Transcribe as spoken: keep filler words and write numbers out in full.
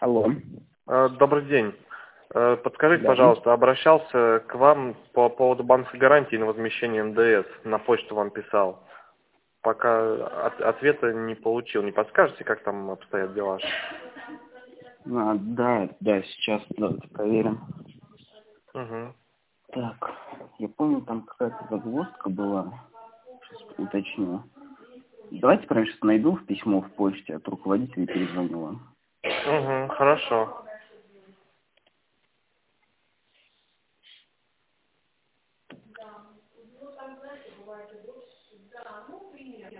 Алло. Э, Добрый день. Э, Подскажите, Да. пожалуйста, обращался к вам по поводу банковской гарантии на возмещение эн дэ эс. На почту вам писал. Пока от- ответа не получил. Не подскажете, как там обстоят дела? А, да, да, сейчас давайте проверим. Угу. Так, я помню, там какая-то загвоздка была. Сейчас уточню. Давайте прямо сейчас найду в письмо в почте от руководителя и перезвоню вам. Угу, хорошо.